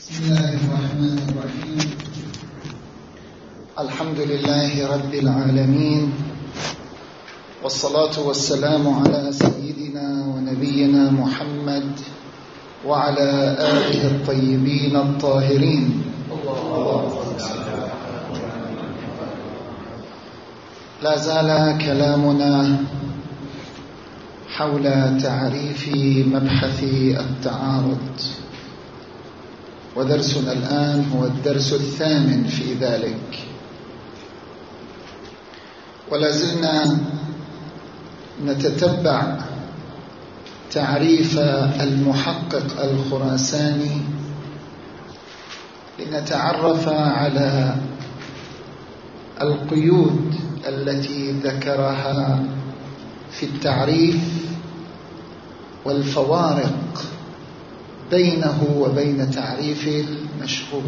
بسم الله الرحمن الرحيم. الحمد لله رب العالمين، والصلاة والسلام على سيدنا ونبينا محمد وعلى آله الطيبين الطاهرين. لا زال كلامنا حول تعريف مبحث التعارض، ودرسنا الآن هو الدرس الثامن في ذلك، ولا زلنا نتتبع تعريف المحقق الخراساني لنتعرف على القيود التي ذكرها في التعريف والفوارق بينه وبين تعريف المشهور.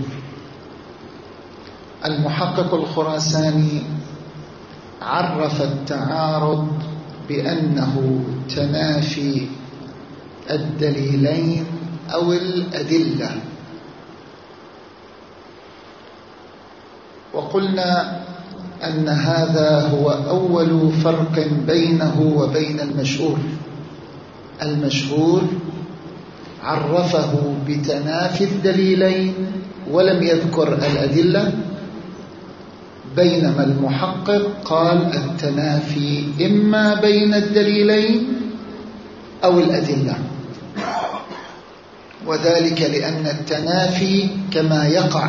المحقق الخراساني عرف التعارض بأنه تنافي الدليلين أو الأدلة، وقلنا أن هذا هو أول فرق بينه وبين المشهور. المشهور عرفه بتنافي الدليلين ولم يذكر الأدلة، بينما المحقق قال التنافي إما بين الدليلين أو الأدلة، وذلك لأن التنافي كما يقع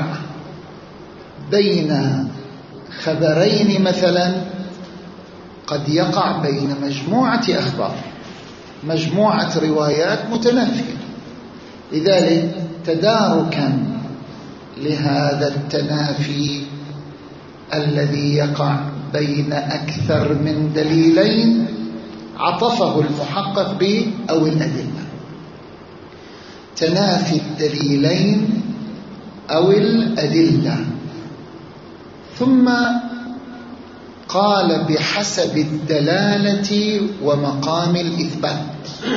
بين خبرين مثلا قد يقع بين مجموعة أخبار، مجموعة روايات متنافية. لذلك تداركا لهذا التنافي الذي يقع بين أكثر من دليلين عطفه المحقق ب أو الأدلة، تنافي الدليلين أو الأدلة. ثم قال بحسب الدلالة ومقام الإثبات.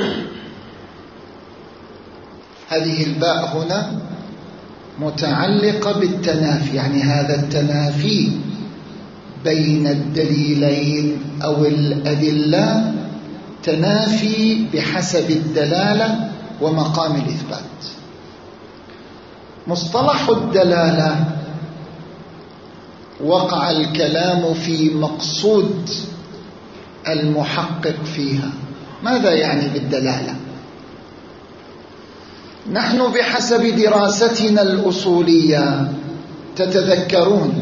هذه الباء هنا متعلقة بالتنافي، يعني هذا التنافي بين الدليلين أو الأدلة تنافي بحسب الدلالة ومقام الإثبات. مصطلح الدلالة وقع الكلام في مقصود المحقق فيها. ماذا يعني بالدلالة؟ نحن بحسب دراستنا الأصولية تتذكرون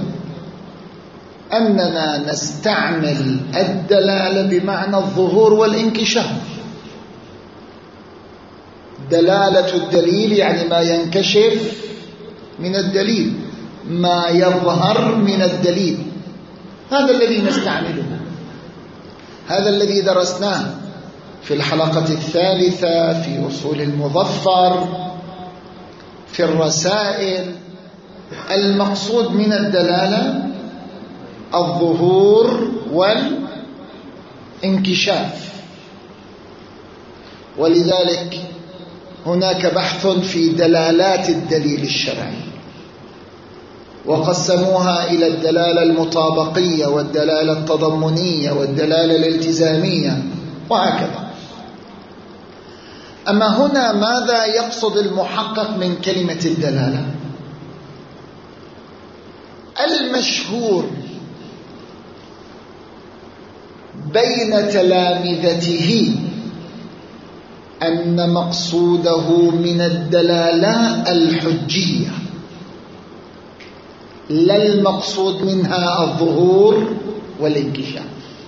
أننا نستعمل الدلالة بمعنى الظهور والانكشاف. دلالة الدليل يعني ما ينكشف من الدليل، ما يظهر من الدليل، هذا الذي نستعمله، هذا الذي درسناه في الحلقة الثالثة في أصول المظفر، في الرسائل. المقصود من الدلالة الظهور والانكشاف، ولذلك هناك بحث في دلالات الدليل الشرعي، وقسموها إلى الدلالة المطابقية والدلالة التضمنية والدلالة الالتزامية وهكذا. أما هنا ماذا يقصد المحقق من كلمة الدلالة؟ المشهور بين تلامذته أن مقصوده من الدلالة الحجية، لا المقصود منها الظهور والانكشاف.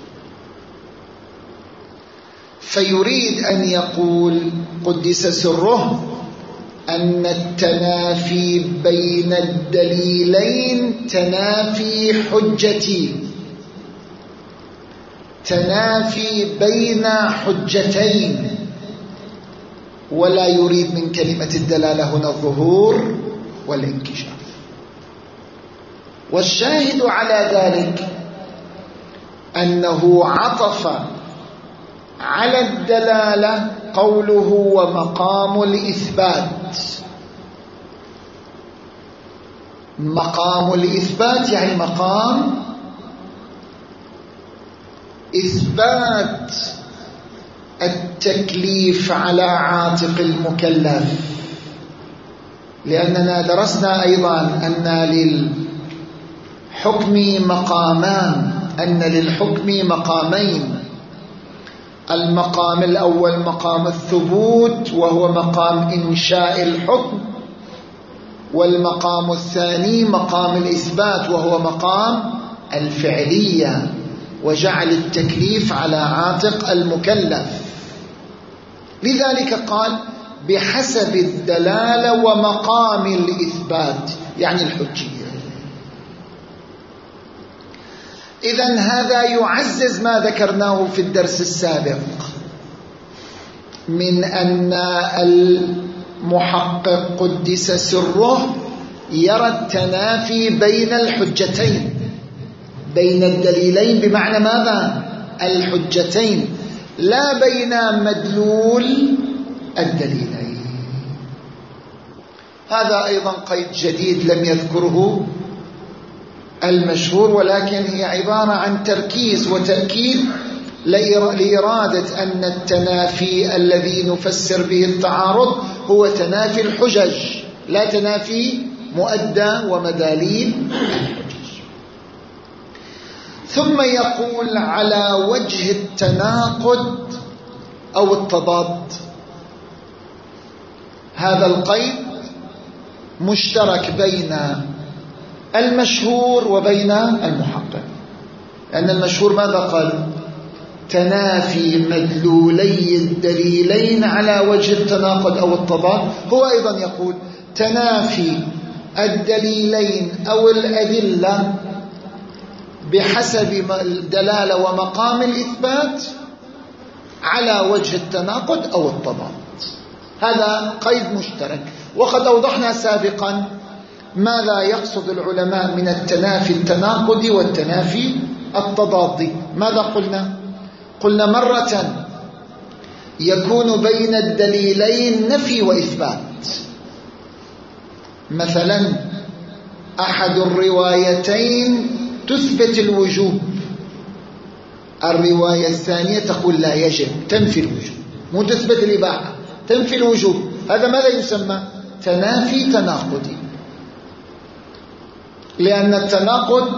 فيريد أن يقول قدس سره أن التنافي بين الدليلين تنافي حجتي، تنافي بين حجتين، ولا يريد من كلمة الدلالة هنا الظهور والانكشاف. والشاهد على ذلك أنه عطف على الدلالة قوله ومقام الإثبات، مقام الإثبات يعني مقام إثبات التكليف على عاتق المكلف، لأننا درسنا أيضا أن للحكم مقامان، أن للحكم مقامين. المقام الأول مقام الثبوت وهو مقام إنشاء الحكم، والمقام الثاني مقام الإثبات وهو مقام الفعلية وجعل التكليف على عاتق المكلف. لذلك قال بحسب الدلالة ومقام الإثبات يعني الحجية. إذن هذا يعزز ما ذكرناه في الدرس السابق من أن المحقق قدس سره يرى التنافي بين الحجتين، بين الدليلين، بمعنى ماذا؟ الحجتين، لا بين مدلول الدليلين. هذا أيضا قيد جديد لم يذكره المشهور، ولكن هي عبارة عن تركيز وتأكيد لإرادة أن التنافي الذي نفسر به التعارض هو تنافي الحجج، لا تنافي مؤدى ومداليل الحجج. ثم يقول على وجه التناقض أو التضاد. هذا القيد مشترك بين المشهور وبين المحقق، لأن المشهور ماذا قال؟ تنافي مدلولي الدليلين على وجه التناقض أو التضاد. هو أيضا يقول تنافي الدليلين أو الأدلة بحسب الدلالة ومقام الإثبات على وجه التناقض أو التضاد. هذا قيد مشترك، وقد أوضحنا سابقا ماذا يقصد العلماء من التنافي التناقضي والتنافي التضادي. ماذا قلنا؟ قلنا مرة يكون بين الدليلين نفي وإثبات، مثلا أحد الروايتين تثبت الوجوب، الرواية الثانية تقول لا يجب، تنفي الوجوب، مو تثبت الإباحة، تنفي الوجوب. هذا ماذا يسمى؟ تنافي تناقضي، لأن التناقض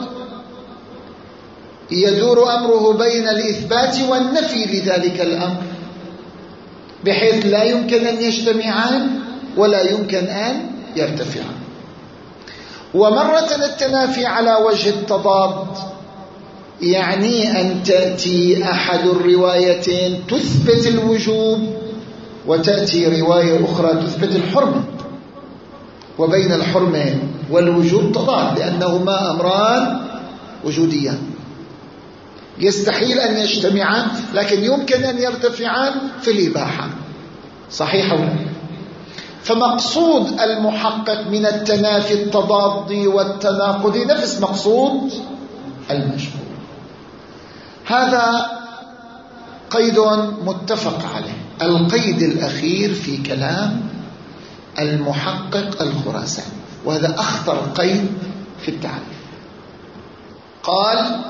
يدور أمره بين الإثبات والنفي لذلك الأمر، بحيث لا يمكن أن يجتمعان ولا يمكن أن يرتفعان. ومرة التنافي على وجه التضاد يعني أن تأتي أحد الروايتين تثبت الوجوب وتأتي رواية أخرى تثبت الحرمة، وبين الحرمة والوجوب تضاد، لأنهما أمران وجوديان يستحيل أن يجتمعان، لكن يمكن أن يرتفعان في الإباحة. صحيح ولا؟ فمقصود المحقق من التنافي التضادي والتناقضي نفس مقصود المشهور. هذا قيد متفق عليه. القيد الأخير في كلام المحقق الخراساني، وهذا أخطر قيد في التعريف. قال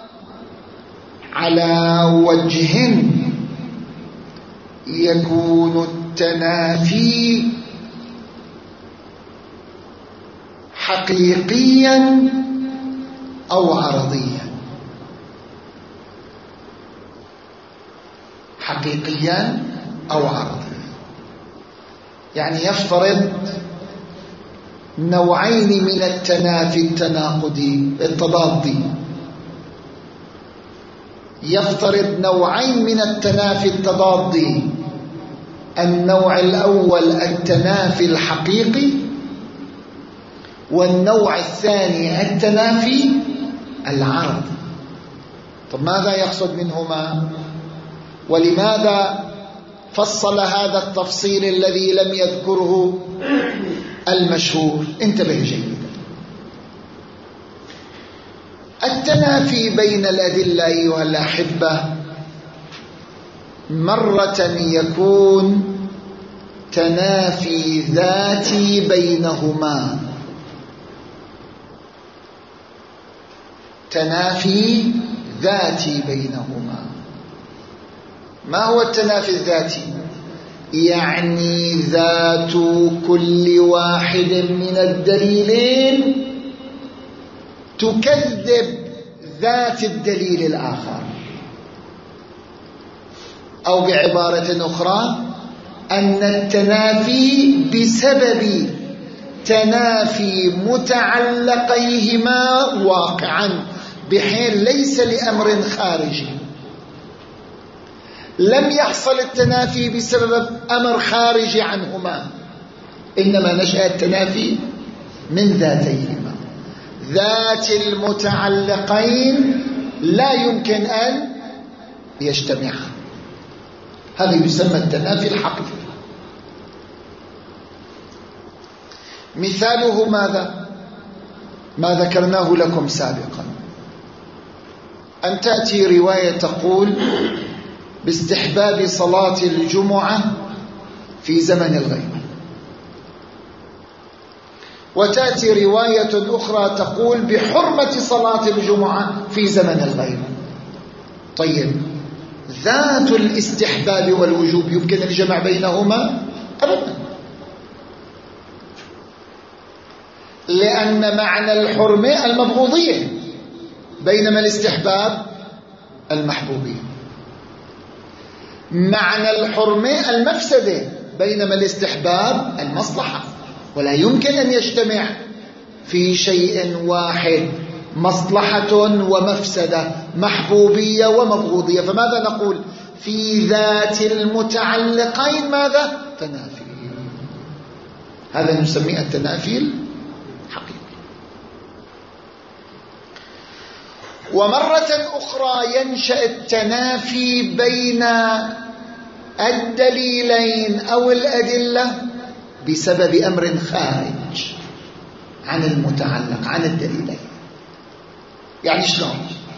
على وجه يكون التنافي حقيقيا أو عرضيا. حقيقيا أو عرضيا يعني يفترض نوعين من التنافي التناقضي التضادي، يفترض نوعين من التنافي التضادي. النوع الأول التنافي الحقيقي، والنوع الثاني التنافي العرضي. طب ماذا يقصد منهما؟ ولماذا فصل هذا التفصيل الذي لم يذكره المشهور؟ انتبه جيدا. التنافي بين الأدلة أيها الأحبة مرة يكون تنافي ذاتي بينهما، تنافي ذاتي بينهما. ما هو التنافي الذاتي؟ يعني ذات كل واحد من الدليلين تكذب ذات الدليل الآخر، أو بعبارة أخرى أن التنافي بسبب تنافي متعلقيهما واقعا، بحيث ليس لأمر خارجي. لم يحصل التنافي بسبب أمر خارجي عنهما، إنما نشأ التنافي من ذاتيهما. ذات المتعلقين لا يمكن أن يجتمعا، هذا يسمى التنافي الحقيقي. مثاله ماذا؟ ما ذكرناه لكم سابقا، أن تأتي رواية تقول باستحباب صلاة الجمعة في زمن الغيبة، وتأتي رواية أخرى تقول بحرمة صلاة الجمعة في زمن الغيبة. طيب، ذات الاستحباب والوجوب يمكن الجمع بينهما؟ أبدا، لأن معنى الحرمة المبغوضية، بينما الاستحباب المحبوبية. معنى الحرمة المفسدة، بينما الاستحباب المصلحة. ولا يمكن أن يجتمع في شيء واحد مصلحة ومفسدة، محبوبية ومبغوضية. فماذا نقول؟ في ذات المتعلقين ماذا؟ تنافي. هذا نسميه التنافي الحقيقي. ومرة أخرى ينشأ التنافي بين الدليلين أو الأدلة بسبب أمر خارج عن المتعلق، عن الدليلين. يعني شلون؟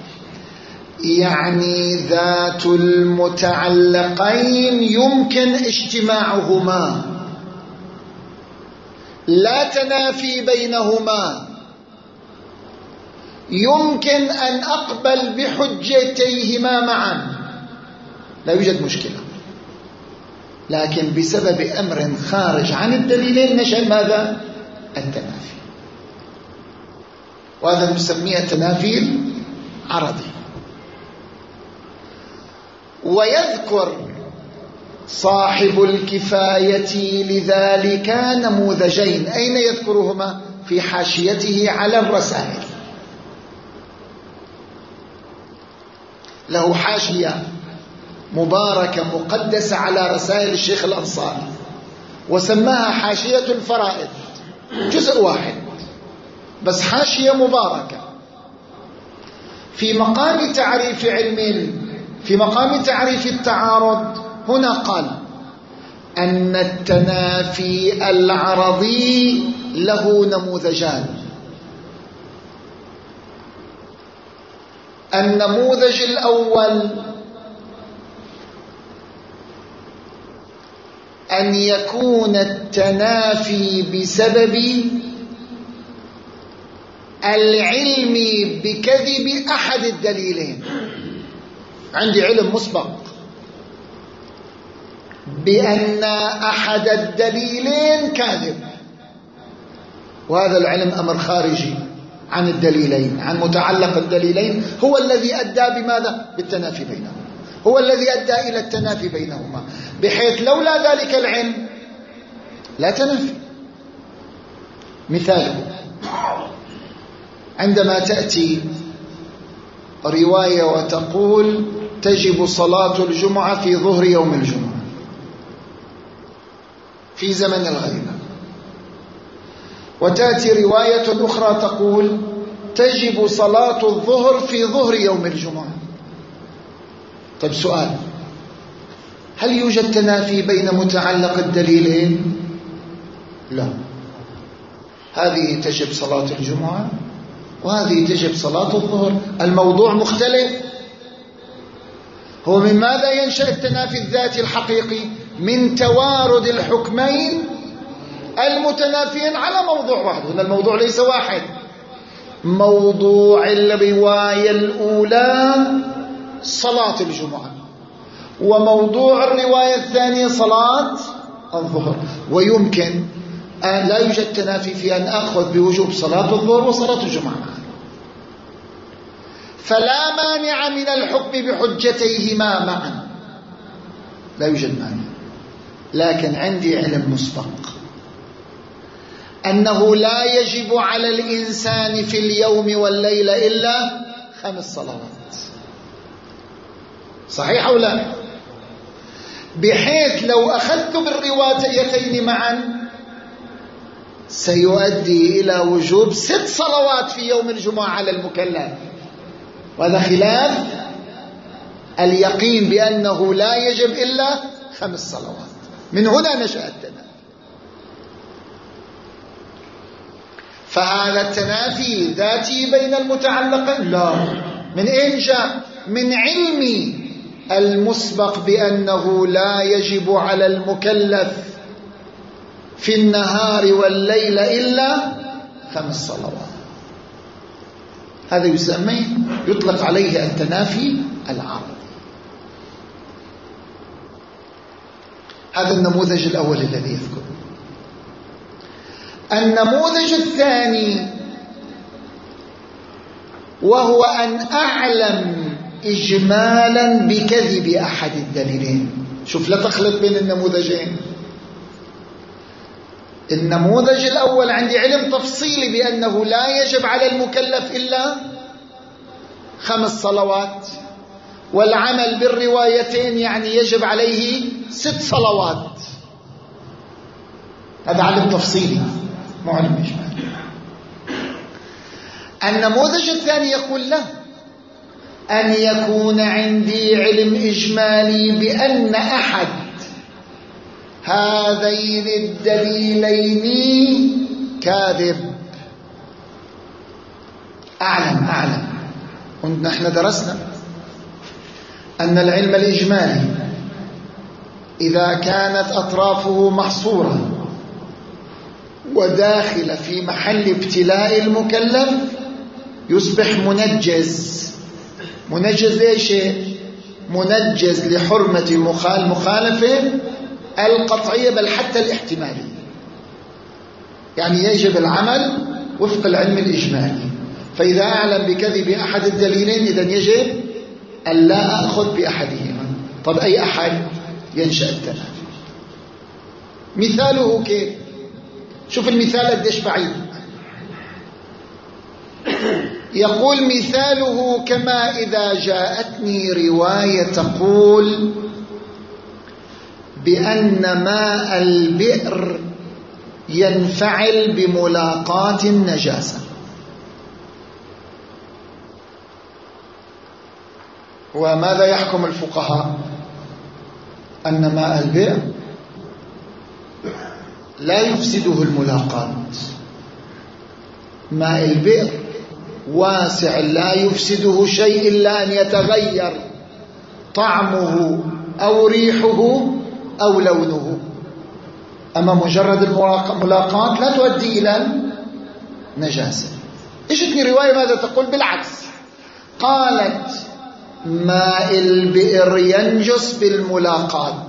يعني ذات المتعلقين يمكن اجتماعهما، لا تنافي بينهما، يمكن أن أقبل بحجتيهما معا، لا يوجد مشكلة. لكن بسبب أمر خارج عن الدليلين نشأ ماذا؟ التنافي. وهذا نسميه التنافي العرضي. ويذكر صاحب الكفاية لذلك نموذجين. أين يذكرهما؟ في حاشيته على الرسائل. له حاشية مباركة مقدسة على رسائل الشيخ الأنصاري، وسماها حاشية الفرائض، جزء واحد بس، حاشية مباركة. في مقام تعريف في مقام تعريف التعارض هنا قال أن التنافي العرضي له نموذجان. النموذج الأول أن يكون التنافي بسبب العلم بكذب أحد الدليلين. عندي علم مسبق بأن أحد الدليلين كاذب، وهذا العلم أمر خارجي عن الدليلين، عن متعلق الدليلين، هو الذي أدى بماذا؟ بالتنافي بينهما، هو الذي أدى إلى التنافي بينهما، بحيث لولا ذلك العلم لا تنافي. مثاله عندما تأتي رواية وتقول تجب صلاة الجمعة في ظهر يوم الجمعة في زمن الغيبة، وتأتي رواية أخرى تقول تجب صلاة الظهر في ظهر يوم الجمعة. طيب سؤال، هل يوجد تنافي بين متعلق الدليلين؟ لا، هذه تجب صلاة الجمعة وهذه تجب صلاة الظهر، الموضوع مختلف. هو من ماذا ينشأ التنافي الذاتي الحقيقي؟ من توارد الحكمين المتنافيين على موضوع واحد. هنا الموضوع ليس واحد، موضوع الرواية الأولى صلاة الجمعة، وموضوع الرواية الثانية صلاة الظهر. ويمكن أن لا يوجد تنافي في أن أخذ بوجوب صلاة الظهر وصلاة الجمعة، فلا مانع من الحكم بحجتيهما معا، لا يوجد مانع. لكن عندي علم مسبق أنه لا يجب على الإنسان في اليوم والليلة إلا 5 صلوات، صحيح أو لا؟ بحيث لو أخذت بالروايتين معا سيؤدي إلى وجوب 6 صلوات في يوم الجمعة على المكلف، وهذا خلاف اليقين بأنه لا يجب إلا 5 صلوات. من هنا نشأ التنافي. فهذا التنافي ذاتي بين المتعلقين؟ لا. من أين جاء؟ من علمي المسبق بأنه لا يجب على المكلف في النهار والليل إلا 5 صلوات. هذا يسمى يطلق عليه التنافي العارضي. هذا النموذج الأول الذي يذكر. النموذج الثاني وهو أن أعلم إجمالا بكذب أحد الدليلين. شوف، لا تخلط بين النموذجين. النموذج الأول عندي علم تفصيلي بأنه لا يجب على المكلف إلا 5 صلوات، والعمل بالروايتين يعني يجب عليه 6 صلوات. هذا علم تفصيلي مو علم إجمالي. النموذج الثاني يقول لا، أن يكون عندي علم إجمالي بأن أحد هذين الدليلين كاذب. أعلم ونحن درسنا أن العلم الإجمالي إذا كانت أطرافه محصورة وداخل في محل ابتلاء المكلف يصبح منجز. منجز ليش؟ منجز لحرمة المخالفة القطعية بل حتى الاحتمالية. يعني يجب العمل وفق العلم الإجمالي. فإذا أعلم بكذب أحد الدليلين إذن يجب أن لا أخذ بأحدهما. طب أي أحد؟ ينشأ التنافي. مثاله كيف؟ شوف المثال قديش بعيد. يقول مثاله كما إذا جاءتني رواية تقول بأن ماء البئر ينفعل بملاقاة النجاسة. وماذا يحكم الفقهاء؟ أن ماء البئر لا يفسده الملاقاة. ماء البئر واسع لا يفسده شيء إلا أن يتغير طعمه أو ريحه أو لونه. أما مجرد الملاقاة لا تؤدي إلى نجاسة. اجتني رواية ماذا تقول؟ بالعكس، قالت ماء البئر ينجس بالملاقاة.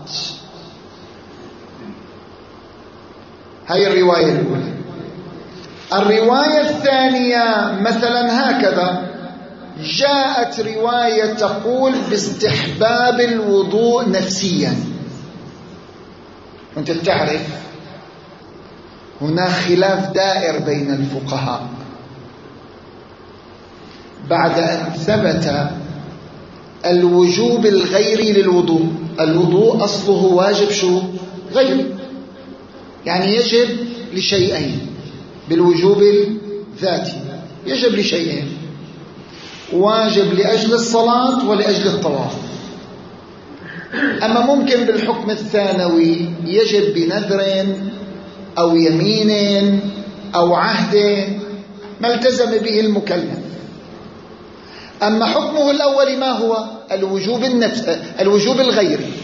هاي الرواية الأولى. الرواية الثانية مثلا هكذا: جاءت رواية تقول باستحباب الوضوء نفسيا. وانت تعرف هناك خلاف دائر بين الفقهاء بعد أن ثبت الوجوب الغيري للوضوء. الوضوء أصله واجب شو؟ غيري، يعني يجب لشيئين بالوجوب الذاتي. يجب لشيئين: واجب لأجل الصلاة ولأجل الطواف. أما ممكن بالحكم الثانوي يجب بنذر أو يمين أو عهد ما التزم به المكلف. أما حكمه الأول ما هو؟ الوجوب الغيري،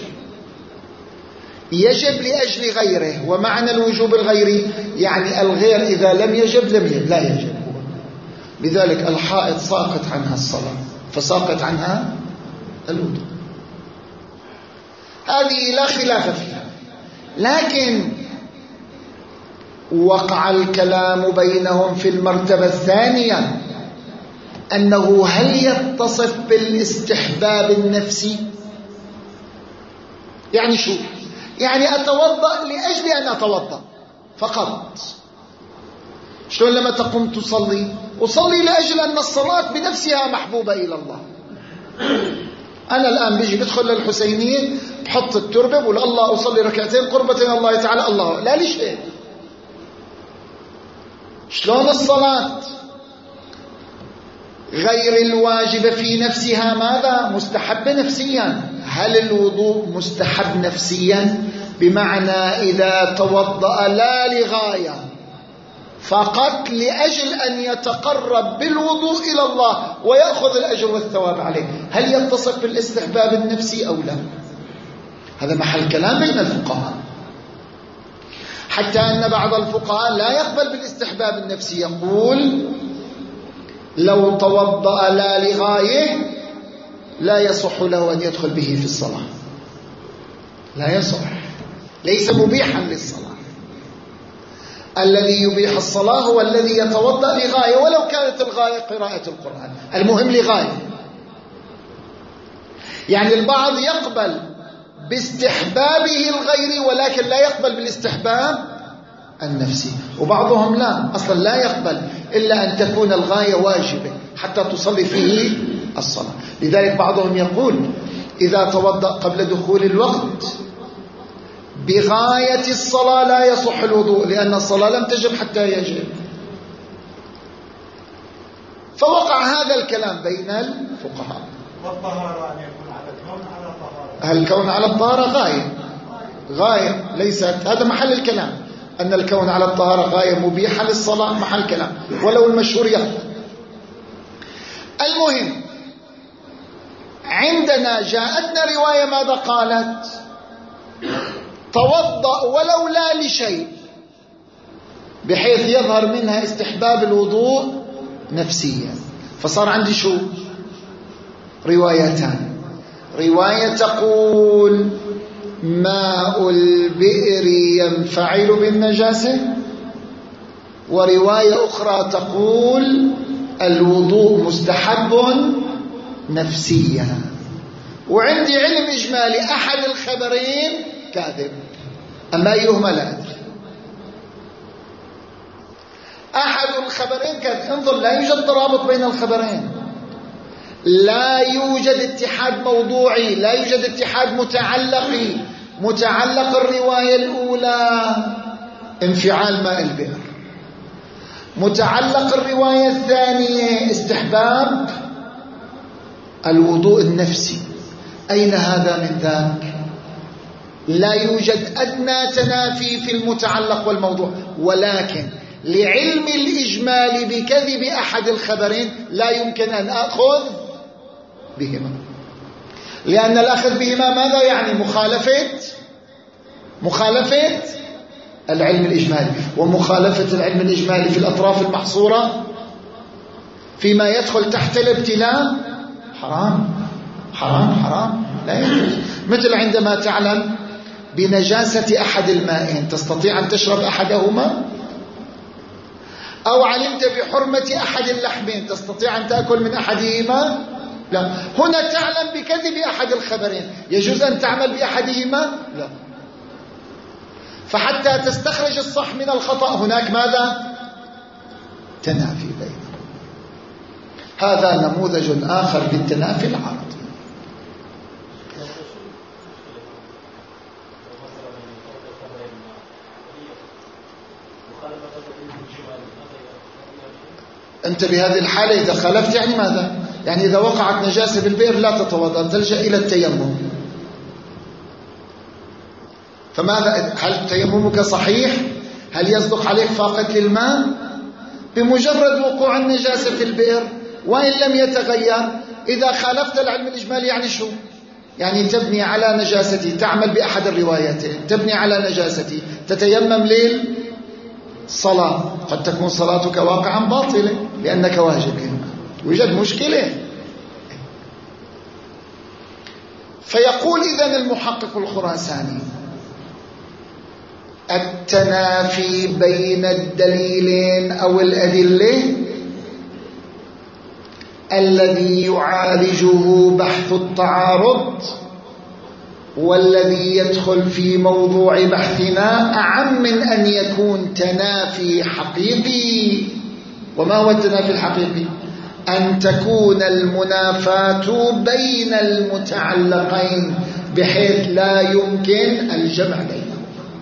يجب لأجل غيره. ومعنى الوجوب الغيري يعني الغير إذا لم يجب لا يجب. بذلك الحائض ساقط عنها الصلاة فساقط عنها الوضوء. هذه لا خلاف فيها. لكن وقع الكلام بينهم في المرتبة الثانية أنه هل يتصف بالاستحباب النفسي؟ يعني شو؟ يعني أتوضأ لأجل أن أتوضأ فقط. شلون لما تقوم تصلي؟ أصلي لأجل أن الصلاة بنفسها محبوبة إلى الله. أنا الآن بيجي بدخل للحسينية بحط التربة بقول الله أصلي ركعتين قربة الله تعالى الله، لا لشيء. شلون الصلاة غير الواجبة في نفسها ماذا؟ مستحب نفسيا. هل الوضوء مستحب نفسيا؟ بمعنى إذا توضأ لا لغاية فقط لأجل أن يتقرب بالوضوء إلى الله ويأخذ الأجر والثواب عليه، هل يتصف بالاستحباب النفسي أو لا؟ هذا محل كلام بين الفقهاء، حتى أن بعض الفقهاء لا يقبل بالاستحباب النفسي، يقول لو توضأ لا لغاية لا يصح له أن يدخل به في الصلاة، لا يصح، ليس مبيحا للصلاة. الذي يبيح الصلاة هو الذي يتوضأ لغاية، ولو كانت الغاية قراءة القرآن، المهم لغاية. يعني البعض يقبل باستحبابه الغيري ولكن لا يقبل بالاستحباب النفسي، وبعضهم لا، أصلا لا يقبل إلا أن تكون الغاية واجبة حتى تصلي فيه الصلاة. لذلك بعضهم يقول إذا توضأ قبل دخول الوقت بغاية الصلاة لا يصح الوضوء، لأن الصلاة لم تجب حتى يجب. فوقع هذا الكلام بين الفقهاء. والطهارة أن يكون على الكون على الطهارة، هل الكون على الطهارة غاية ليست، هذا محل الكلام، أن الكون على الطهارة غاية مبيحة للصلاة محل كلام، ولو المشهور يقبل. المهم عندنا جاءتنا رواية ماذا قالت؟ توضأ ولو لا لشيء، بحيث يظهر منها استحباب الوضوء نفسيا. فصار عندي شو؟ روايتان، رواية تقول ماء البئر ينفعل بالنجاسة، ورواية أخرى تقول الوضوء مستحب نفسيا. وعندي علم إجمالي أحد الخبرين كاذب، أما أيهما لا أدري. أحد الخبرين كاذب. انظر، لا يوجد ترابط بين الخبرين، لا يوجد اتحاد موضوعي، لا يوجد اتحاد متعلقي. متعلق الرواية الأولى انفعال ماء البئر، متعلق الرواية الثانية استحباب الوضوء النفسي. أين هذا من ذاك؟ لا يوجد أدنى تنافي في المتعلق والموضوع، ولكن لعلم الإجمال بكذب أحد الخبرين لا يمكن أن أخذ بهما، لأن الأخذ بهما ماذا يعني؟ مخالفة العلم الإجمالي، ومخالفة العلم الإجمالي في الأطراف المحصورة فيما يدخل تحت الابتلاء حرام حرام حرام، لا يجوز. مثل عندما تعلم بنجاسة أحد المائين تستطيع أن تشرب أحدهما، أو علمت بحرمة أحد اللحمين تستطيع أن تأكل من أحدهما؟ لا. هنا تعلم بكذب أحد الخبرين، يجوز أن تعمل بأحدهما؟ لا. فحتى تستخرج الصح من الخطأ هناك ماذا؟ تنافي بينهم. هذا نموذج آخر للتنافي العارضي. أنت بهذه الحالة إذا خالفت يعني ماذا؟ يعني إذا وقعت نجاسة بالبئر لا تتوضأ، تلجأ إلى التيمم. فماذا؟ هل تيممك صحيح؟ هل يصدق عليك فاقد للماء؟ بمجرد وقوع النجاسة في البئر وإن لم يتغير، إذا خالفت العلم الإجمالي يعني شو؟ يعني تبني على نجاستي، تعمل بأحد الروايتين، تبني على نجاستي، تتيمم صلاة، قد تكون صلاتك واقعا باطلة لأنك واجب، يوجد مشكلة. فيقول إذن المحقق الخراساني: التنافي بين الدليلين أو الأدلة الذي يعالجه بحث التعارض والذي يدخل في موضوع بحثنا أعم من أن يكون تنافي حقيقي. وما هو التنافي الحقيقي؟ أن تكون المنافاة بين المتعلقين بحيث لا يمكن الجمع بينهم،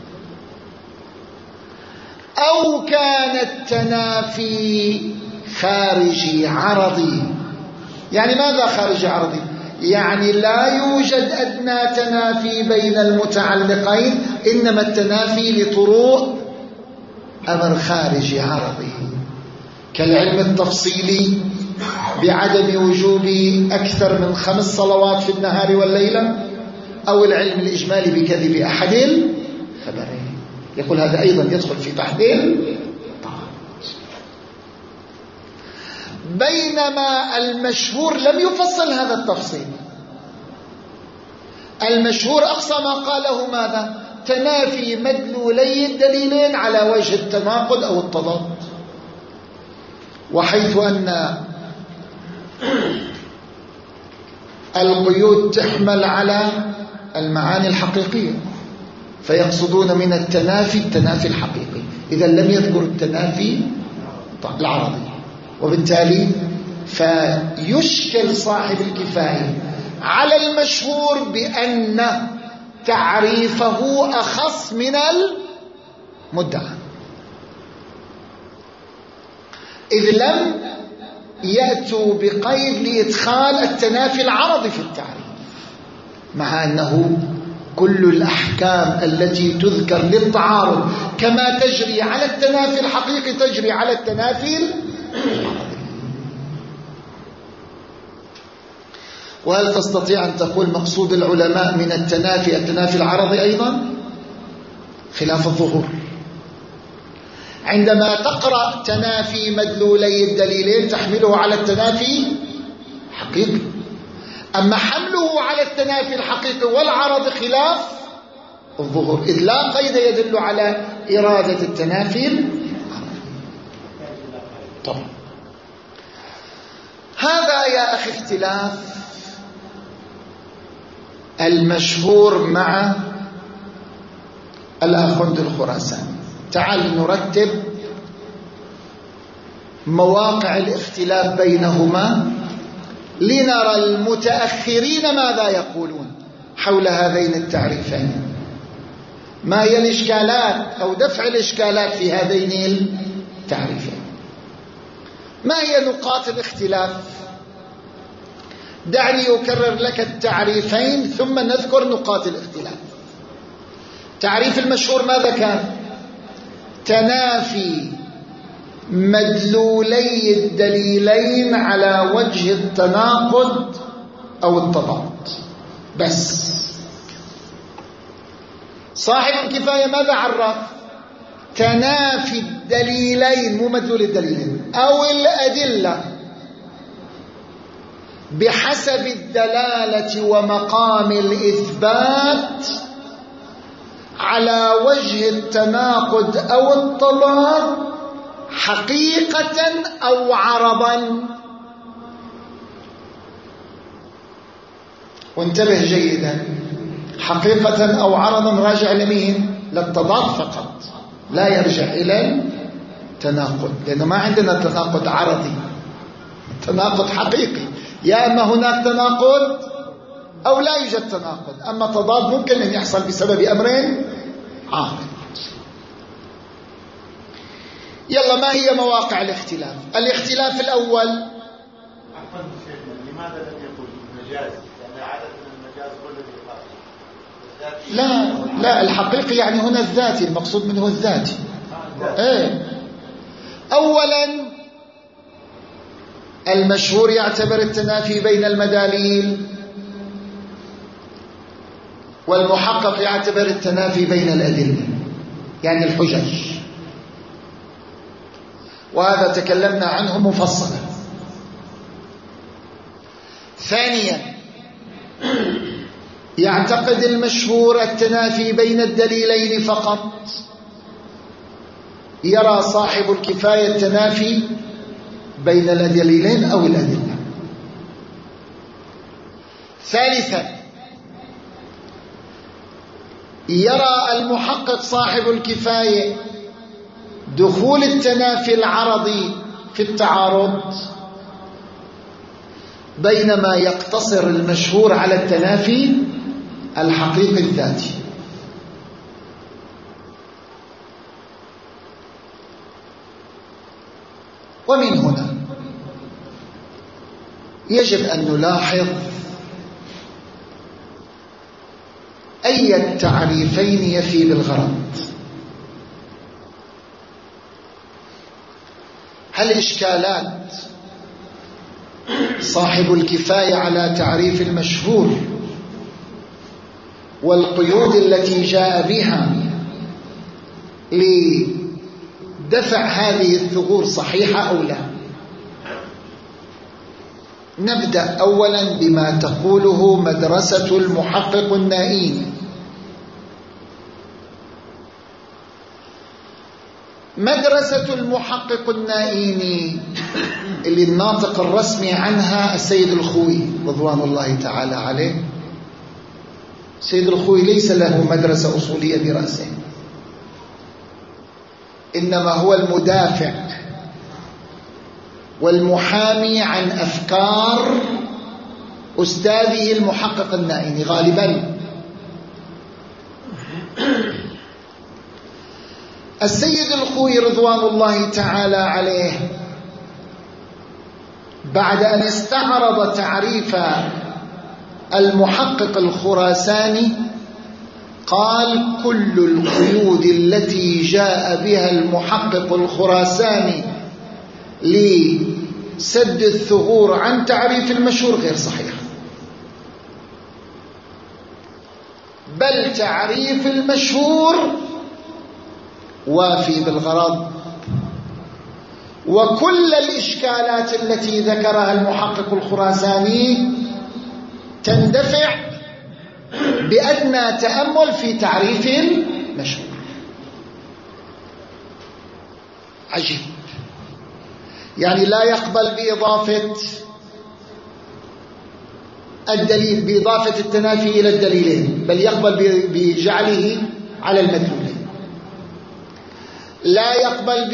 أو كان التنافي خارجي عرضي. يعني ماذا خارجي عرضي؟ يعني لا يوجد أدنى تنافي بين المتعلقين، إنما التنافي لطروق أمر خارجي عرضي، كالعلم التفصيلي بعدم وجوب أكثر من 5 صلوات في النهار والليلة، أو العلم الإجمالي بكذب أحد الخبرين. يقول هذا أيضا يدخل في بحث. بينما المشهور لم يفصل هذا التفصيل. المشهور أقصى ما قاله ماذا؟ تنافي مدلولي الدليلين على وجه التناقض أو التضاد. وحيث أن القيود تحمل على المعاني الحقيقية، فيقصدون من التنافي التنافي الحقيقي، إذا لم يذكر التنافي العرضي، وبالتالي فيشكل صاحب الكفاية على المشهور بأن تعريفه أخص من المدعى، إذ لم يأتوا بقيد لإدخال التنافي العرضي في التعريف، مع أنه كل الأحكام التي تذكر للتعارض كما تجري على التنافي الحقيقي تجري على التنافي العرضي. وهل تستطيع أن تقول مقصود العلماء من التنافي التنافي العرضي أيضا؟ خلاف الظهور. عندما تقرأ تنافي مدلولي الدليلين تحمله على التنافي حقيقي، أما حمله على التنافي الحقيقي والعرض خلاف الظهور، إذ لا قيد يدل على إرادة التنافي العرضي. طبعا هذا يا أخي اختلاف المشهور مع الآخوند الخراساني. تعال نرتب مواقع الاختلاف بينهما لنرى المتأخرين ماذا يقولون حول هذين التعريفين، ما هي الإشكالات أو دفع الإشكالات في هذين التعريفين، ما هي نقاط الاختلاف. دعني أكرر لك التعريفين ثم نذكر نقاط الاختلاف. تعريف المشهور ماذا كان؟ تنافي مدلولي الدليلين على وجه التناقض أو التضاد بس. صاحب الكفاية ماذا عرف؟ تنافي الدليلين، مو مدلول الدليلين، أو الأدلة بحسب الدلالة ومقام الإثبات على وجه التناقض أو التضاد حقيقة أو عرضا. وانتبه جيدا، حقيقة أو عرضا راجع لمين؟ للتضاد فقط، لا يرجع إلى التناقض، لأنه ما عندنا تناقض عرضي، تناقض حقيقي، يا أما هناك تناقض أو لا يوجد تناقض، أما تضاد ممكن أن يحصل بسبب أمرين عارض. يلا، ما هي مواقع الاختلاف؟ الاختلاف الأول، عفوا سيدنا، لماذا لم يقل مجاز؟ يعني عادة المجاز هو الذي يقال. لا الحقيقي يعني هنا الذاتي، المقصود منه الذاتي. أولا المشهور يعتبر التنافي بين المداليل، والمحقق يعتبر التنافي بين الأدلة، يعني الحجج. وهذا تكلمنا عنه مفصلا. ثانيا، يعتقد المشهور التنافي بين الدليلين فقط، يرى صاحب الكفاية التنافي بين الدليلين أو الأدلة. ثالثا، يرى المحقق صاحب الكفاية دخول التنافي العرضي في التعارض، بينما يقتصر المشهور على التنافي الحقيقي الذاتي. ومن هنا يجب أن نلاحظ أي التعريفين يفي بالغرض. هل إشكالات صاحب الكفاية على تعريف المشهور والقيود التي جاء بها لدفع هذه الثغور صحيحة أو لا؟ نبدأ أولا بما تقوله مدرسة المحقق النائيني. مدرسة المحقق النائيني اللي الناطق الرسمي عنها السيد الخوي رضوان الله تعالى عليه. السيد الخوي ليس له مدرسة أصولية برأسه، إنما هو المدافع والمحامي عن أفكار أستاذه المحقق النائيني غالبا. السيد الخوي رضوان الله تعالى عليه بعد أن استعرض تعريف المحقق الخراساني قال: كل القيود التي جاء بها المحقق الخراساني لسد الثغور عن تعريف المشهور غير صحيح، بل تعريف المشهور وافي بالغرض، وكل الإشكالات التي ذكرها المحقق الخراساني تندفع بأدنى تأمل في تعريف المشهور. عجيب، يعني لا يقبل بإضافة الدليل، بإضافة التنافي إلى الدليلين، بل يقبل بجعله على المدلولين. لا يقبل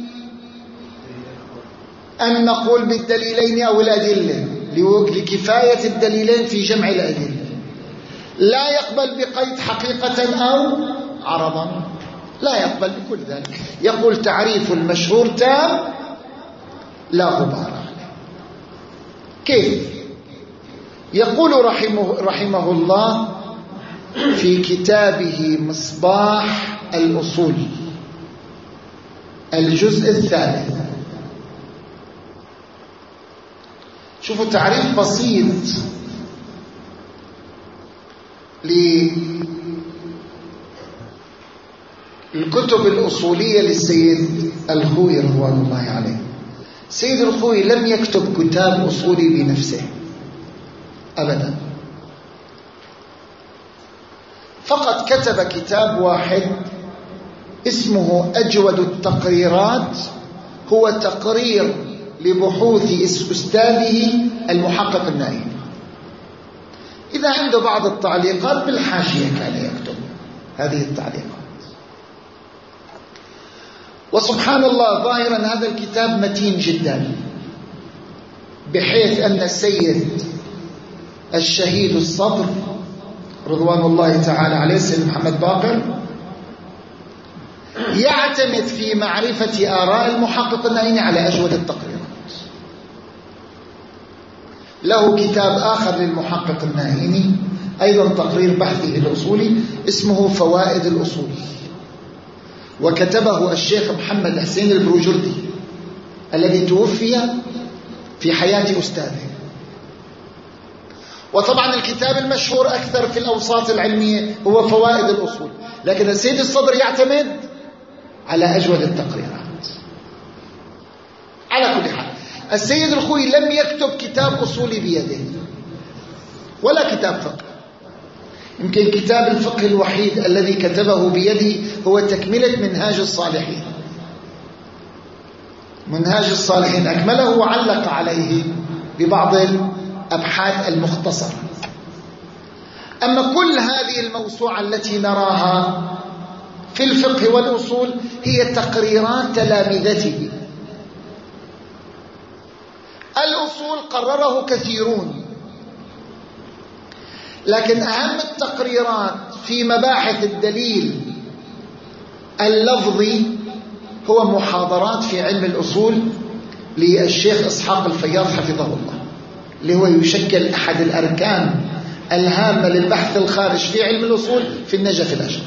بأن نقول بالدليلين أو الأدلة لكفاية الدليلين في جمع الأدلة. لا يقبل بقيد حقيقة أو عرضا، لا يقبل بكل ذلك. يقول تعريف المشهور تام لا غبار عليه. كيف؟ يقول رحمه الله في كتابه مصباح الأصول الجزء الثالث، شوفوا تعريف بسيط للكتب الأصولية للسيد الخوي رضوان الله عليه. سيد الخوي لم يكتب كتاب أصولي بنفسه أبدا، فقط كتب كتاب واحد اسمه أجود التقريرات، هو تقرير لبحوث أستاذه المحقق النائيني. إذا عنده بعض التعليقات بالحاشية كان يكتب هذه التعليقات. وسبحان الله ظاهرا هذا الكتاب متين جدا، بحيث أن السيد الشهيد الصدر رضوان الله تعالى عليه السيد محمد باقر يعتمد في معرفة آراء المحقق النائيني على أجود التقريرات. له كتاب آخر للمحقق النائيني أيضا تقرير بحثه الأصولي اسمه فوائد الأصول، وكتبه الشيخ محمد حسين البروجردي الذي توفي في حياة أستاذه. وطبعا الكتاب المشهور أكثر في الأوساط العلمية هو فوائد الأصول، لكن السيد الصدر يعتمد على أجود التقريرات. السيد الخوئي لم يكتب كتاب أصولي بيده ولا كتاب فقه. يمكن كتاب الفقه الوحيد الذي كتبه بيده هو تكملة منهاج الصالحين. منهاج الصالحين أكمله وعلق عليه ببعض الأبحاث المختصرة. أما كل هذه الموسوعة التي نراها في الفقه والأصول هي تقريرات تلامذته. الأصول قرره كثيرون، لكن أهم التقريرات في مباحث الدليل اللفظي هو محاضرات في علم الأصول للشيخ إسحاق الفياض حفظه الله، اللي هو يشكل أحد الأركان الهامة للبحث الخارج في علم الأصول في النجف الأشرف.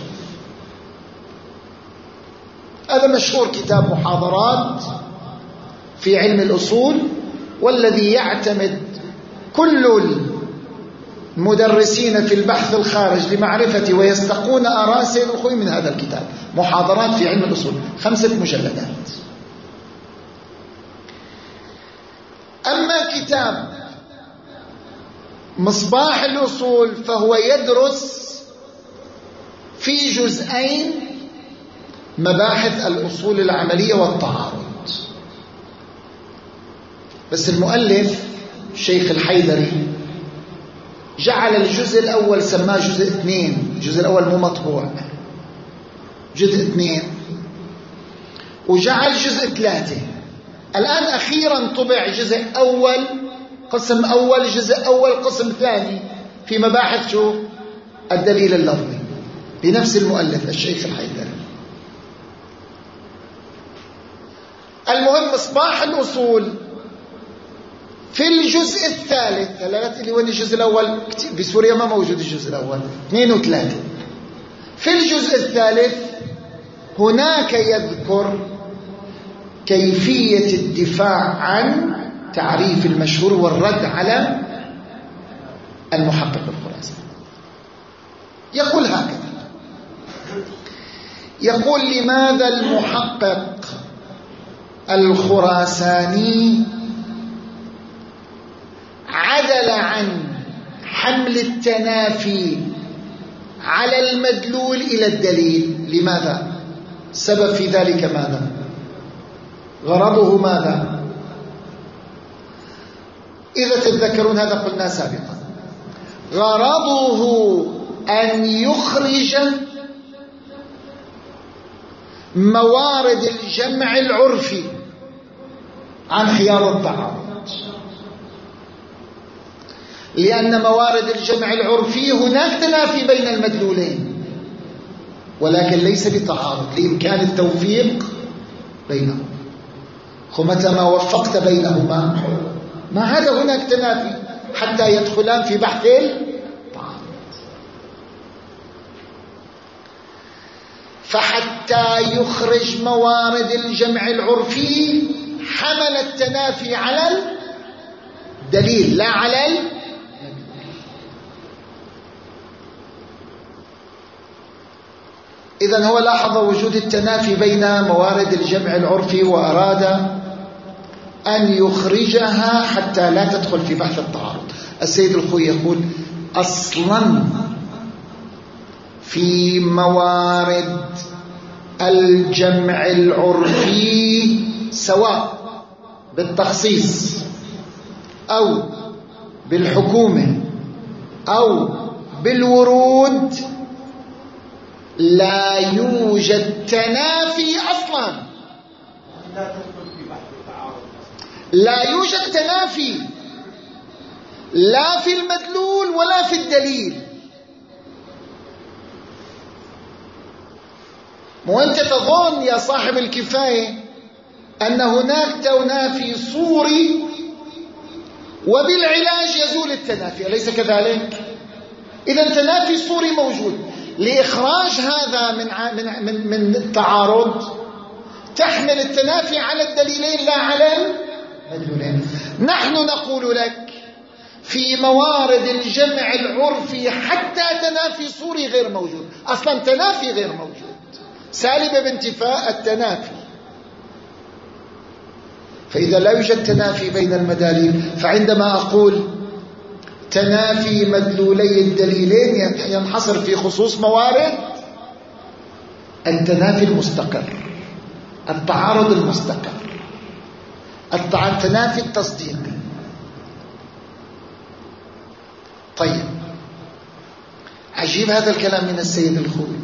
هذا مشهور كتاب محاضرات في علم الأصول، والذي يعتمد كل المدرسين في البحث الخارج لمعرفة ويستقون آراء سيد الخوئي من هذا الكتاب. محاضرات في علم الأصول 5 مجلدات. أما كتاب مصباح الأصول فهو يدرس في جزئين مباحث الأصول العملية والتعارض. بس المؤلف الشيخ الحيدري جعل الجزء الأول سماه جزء 2، الجزء الأول مو مطبوع، جزء 2، وجعل جزء 3. الآن أخيرا طبع جزء أول قسم أول، جزء أول قسم ثاني في مباحث شو الدليل اللفظي لنفس المؤلف الشيخ الحيدري. المهم مصباح الأصول في الجزء الثالث، اللي هو الجزء الأول بسوريا ما موجود الجزء الأول 2 و3. في الجزء الثالث هناك يذكر كيفية الدفاع عن تعريف المشهور والرد على المحقق الخراساني. يقول هكذا، يقول: لماذا المحقق الخراساني عدل عن حمل التنافي على المدلول إلى الدليل؟ لماذا؟ السبب في ذلك ماذا؟ غرضه ماذا؟ إذا تتذكرون هذا قلنا سابقا، غرضه أن يخرج موارد الجمع العرفي عن خيار التعارض، لأن موارد الجمع العرفي هناك تنافي بين المدلولين، ولكن ليس بتعارض لإمكان التوفيق بينهما. ومتى ما وفقت بينهما ما عاد هناك تنافي حتى يدخلان في بحث التعارض. فحتى يخرج موارد الجمع العرفي حمل التنافي على الدليل لا على إذن هو لاحظ وجود التنافي بين موارد الجمع العرفي وأراد أن يخرجها حتى لا تدخل في بحث التعارض. السيد الخوئي يقول: أصلا في موارد الجمع العرفي سواء بالتخصيص أو بالحكومة أو بالورود لا يوجد تنافي أصلا، لا يوجد تنافي لا في المدلول ولا في الدليل. وأنت تظن يا صاحب الكفاية أن هناك تنافي صوري وبالعلاج يزول التنافي، أليس كذلك؟ إذا تنافي صوري موجود. لإخراج هذا من التعارض تحمل التنافي على الدليلين لا على المدلولين. نحن نقول لك في موارد الجمع العرفي حتى تنافي صوري غير موجود، أصلا تنافي غير موجود، سالب بانتفاء التنافي. فإذا لا يوجد تنافي بين المداليل، فعندما أقول تنافي مدلولي الدليلين ينحصر في خصوص موارد التنافي المستقر، التعارض المستقر، التنافي التصديقي. طيب، عجيب هذا الكلام من السيد الخوئي.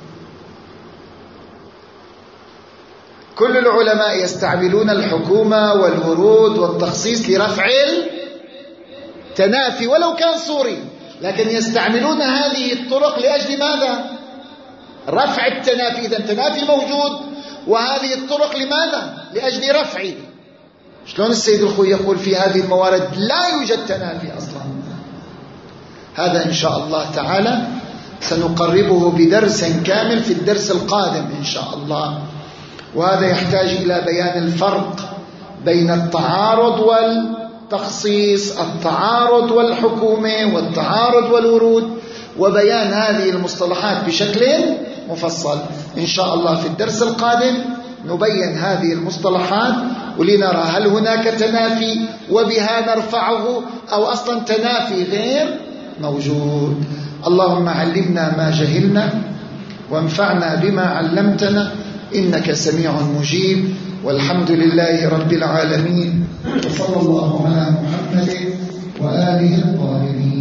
كل العلماء يستعملون الحكومة والورود والتخصيص لرفع التنافي ولو كان صوري، لكن يستعملون هذه الطرق لأجل ماذا؟ رفع التنافي. إذا التنافي موجود، وهذه الطرق لماذا؟ لأجل رفعه. شلون السيد الخوئي يقول في هذه الموارد لا يوجد تنافي أصلا؟ هذا إن شاء الله تعالى سنقربه بدرس كامل في الدرس القادم إن شاء الله، وهذا يحتاج إلى بيان الفرق بين التعارض والتخصيص، التعارض والحكومة، والتعارض والورود، وبيان هذه المصطلحات بشكل مفصل إن شاء الله. في الدرس القادم نبين هذه المصطلحات ولنرى هل هناك تنافي وبها نرفعه، أو أصلا تنافي غير موجود. اللهم علمنا ما جهلنا وانفعنا بما علمتنا، إنك سميع مجيب، والحمد لله رب العالمين، وصلى الله على محمد وآله الطاهرين.